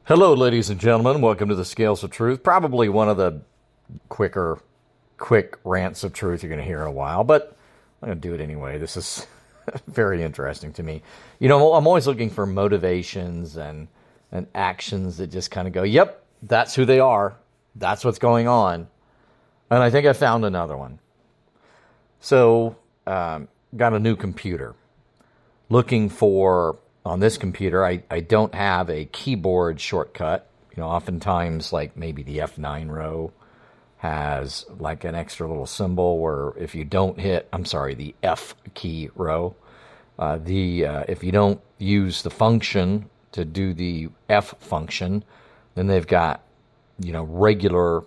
Hello, ladies and gentlemen. Welcome to the Scales of Truth. Probably one of the quick rants of truth you're going to hear in a while, but I'm going to do it anyway. This is very interesting to me. You know, I'm always looking for motivations and actions that just kind of go, yep, that's who they are. That's what's going on. And I think I found another one. So, got a new computer. Looking for... On this computer, I don't have a keyboard shortcut. You know, oftentimes, like maybe the F9 row has like an extra little symbol where if you don't hit, the F key row, if you don't use the function to do the F function, then they've got, regular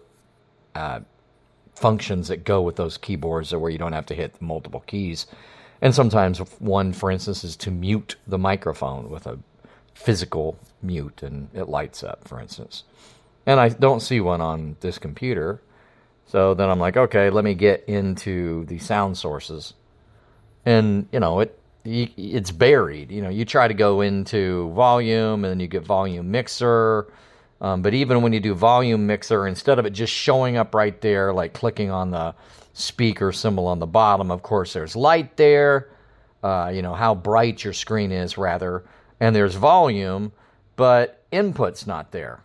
functions that go with those keyboards where you don't have to hit multiple keys. And sometimes one, for instance, is to mute the microphone with a physical mute, and it lights up, for instance. And I don't see one on this computer. So then I'm like, okay, let me get into the sound sources. And, it's buried. You try to go into volume, and then you get volume mixer. But even when you do volume mixer, instead of it just showing up right there, like clicking on the speaker symbol on the bottom, of course there's light there, how bright your screen is rather, and there's volume, but input's not there.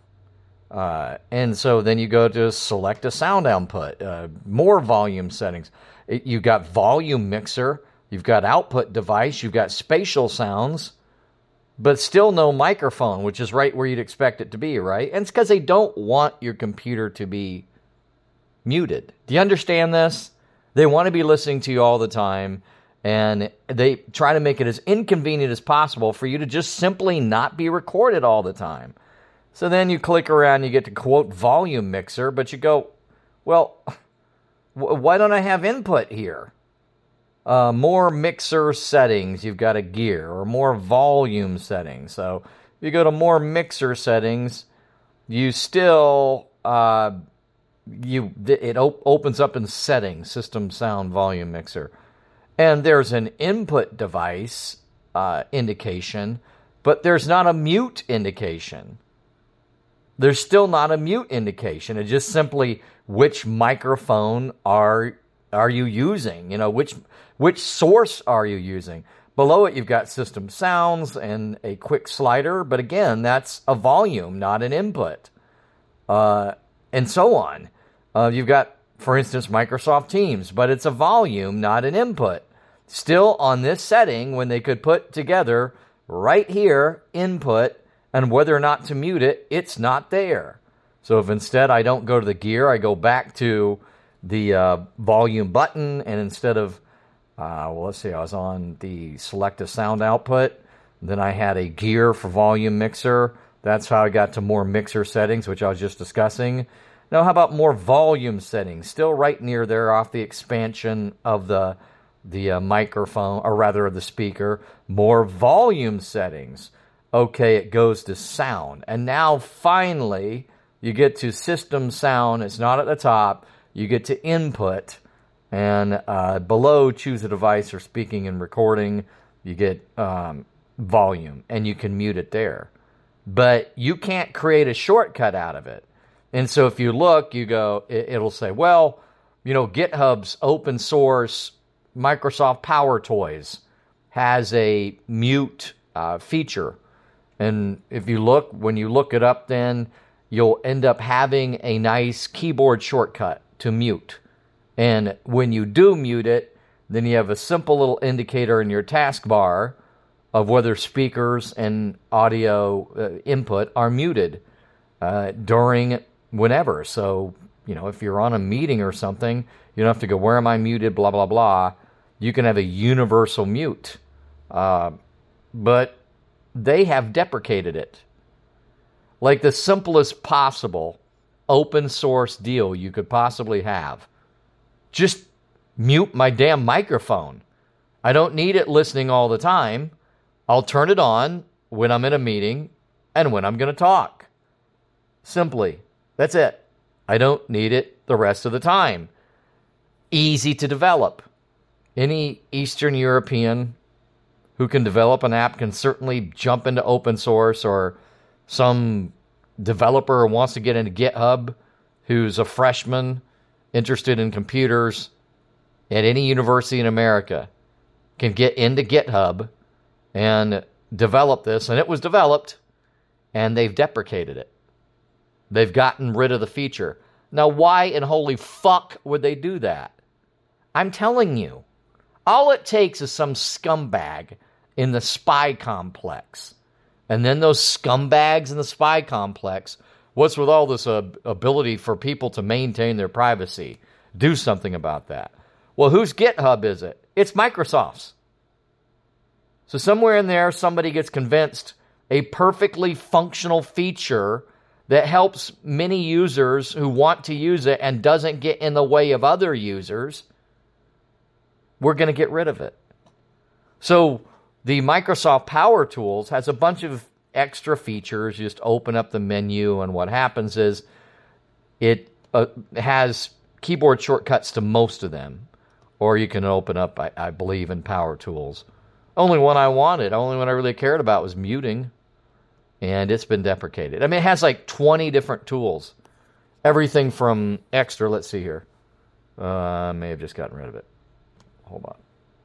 And so then you go to select a sound output, more volume settings. You've got volume mixer, you've got output device, you've got spatial sounds, but still no microphone, which is right where you'd expect it to be, right? And it's because they don't want your computer to be muted. Do you understand this? They want to be listening to you all the time, and they try to make it as inconvenient as possible for you to just simply not be recorded all the time. So then you click around, you get to quote volume mixer, but you go, well, why don't I have input here? More mixer settings, you've got a gear, or more volume settings. So if you go to more mixer settings, you still... it opens up in settings, system sound volume mixer, and there's an input device indication, but there's not a mute indication. There's still not a mute indication. It's just simply which microphone are you using? Which source are you using? Below it, you've got system sounds and a quick slider, but again, that's a volume, not an input. And so on. You've got, for instance, Microsoft Teams, but it's a volume, not an input. Still on this setting, when they could put together right here, input, and whether or not to mute it, it's not there. So if instead I don't go to the gear, I go back to the volume button, and instead of, let's see, I was on the select a sound output, then I had a gear for volume mixer. That's how I got to more mixer settings, which I was just discussing. Now, how about more volume settings? Still right near there off the expansion of the microphone, or rather the speaker. More volume settings. Okay, it goes to sound. And now, finally, you get to system sound. It's not at the top. You get to input. And below, choose a device or speaking and recording. You get volume, and you can mute it there. But you can't create a shortcut out of it. And so if you look, you go, it'll say, well, GitHub's open source Microsoft Power Toys has a mute feature. And if you look, when you look it up, then you'll end up having a nice keyboard shortcut to mute. And when you do mute it, then you have a simple little indicator in your taskbar of whether speakers and audio input are muted during whenever. So, if you're on a meeting or something, you don't have to go, where am I muted, blah, blah, blah. You can have a universal mute. But they have deprecated it. Like the simplest possible open source deal you could possibly have. Just mute my damn microphone. I don't need it listening all the time. I'll turn it on when I'm in a meeting and when I'm going to talk. Simply. That's it. I don't need it the rest of the time. Easy to develop. Any Eastern European who can develop an app can certainly jump into open source, or some developer who wants to get into GitHub, who's a freshman interested in computers at any university in America, can get into GitHub and develop this. And it was developed, and they've deprecated it. They've gotten rid of the feature. Now, why in holy fuck would they do that? I'm telling you, all it takes is some scumbag in the spy complex. And then those scumbags in the spy complex, what's with all this ability for people to maintain their privacy? Do something about that. Well, whose GitHub is it? It's Microsoft's. So somewhere in there, somebody gets convinced a perfectly functional feature that helps many users who want to use it and doesn't get in the way of other users, we're going to get rid of it. So the Microsoft Power Tools has a bunch of extra features. You just open up the menu, and what happens is it has keyboard shortcuts to most of them. Or you can open up, I believe, in Power Tools. Only one I wanted, only one I really cared about was muting. And it's been deprecated. I mean, it has like 20 different tools. Everything from extra, let's see here. I may have just gotten rid of it. Hold on.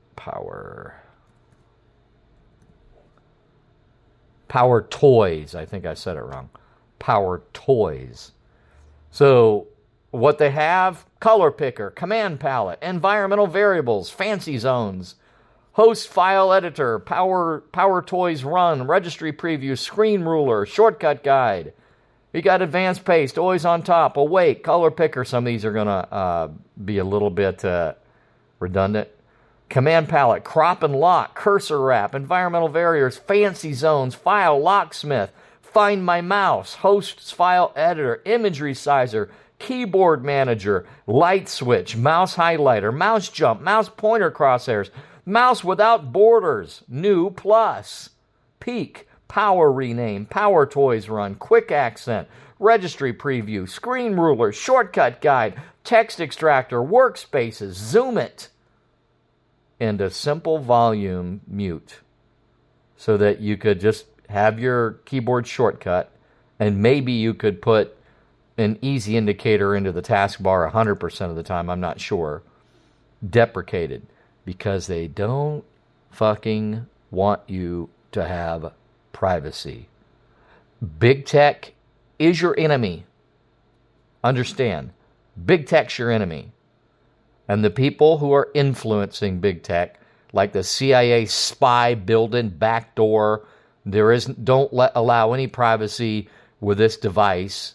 Power Toys. I think I said it wrong. Power Toys. So what they have, color picker, command palette, environmental variables, fancy zones, host file editor, Power Toys Run, registry preview, screen ruler, shortcut guide. You got advanced paste, always on top, awake, color picker. Some of these are going to be a little bit redundant. Command palette, crop and lock, cursor wrap, environmental variables, fancy zones, file locksmith, find my mouse, hosts file editor, imagery sizer, keyboard manager, light switch, mouse highlighter, mouse jump, mouse pointer crosshairs, mouse without borders, new plus, peak, power rename, Power Toys Run, quick accent, registry preview, screen ruler, shortcut guide, text extractor, workspaces, zoom it, and a simple volume mute so that you could just have your keyboard shortcut, and maybe you could put an easy indicator into the taskbar 100% of the time, I'm not sure, deprecated. Because they don't fucking want you to have privacy. Big tech is your enemy. Understand, big tech's your enemy. And the people who are influencing big tech, like the CIA spy building backdoor, don't allow any privacy with this device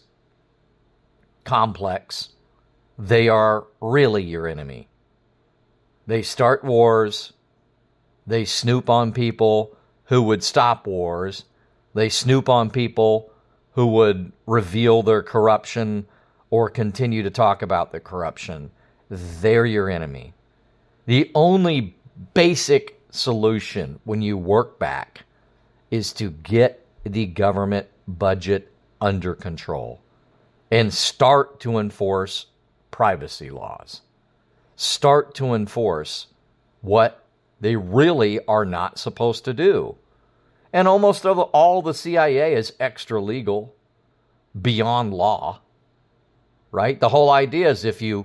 complex. They are really your enemy. They start wars. They snoop on people who would stop wars. They snoop on people who would reveal their corruption or continue to talk about the corruption. They're your enemy. The only basic solution when you work back is to get the government budget under control and start to enforce privacy laws. Start to enforce what they really are not supposed to do. And almost all the CIA is extra legal, beyond law, right? The whole idea is if you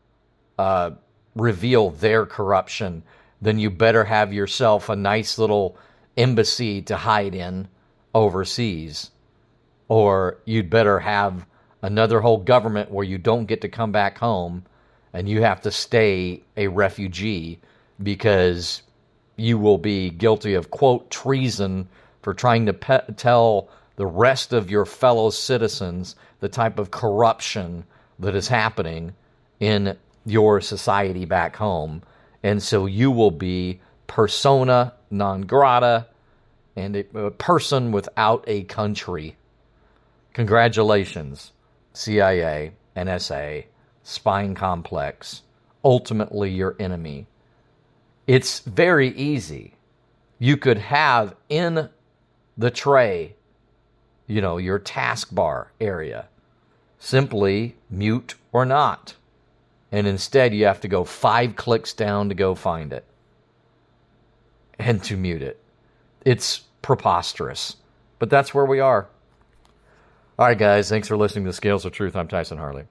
reveal their corruption, then you better have yourself a nice little embassy to hide in overseas. Or you'd better have another whole government where you don't get to come back home and you have to stay a refugee because you will be guilty of, quote, treason for trying to tell the rest of your fellow citizens the type of corruption that is happening in your society back home. And so you will be persona non grata and a person without a country. Congratulations, CIA, NSA, spying complex, ultimately your enemy. It's very easy. You could have in the tray, your taskbar area, simply mute or not. And instead you have to go 5 clicks down to go find it and to mute it. It's preposterous, but that's where we are. All right, guys. Thanks for listening to Scales of Truth. I'm Tyson Harley.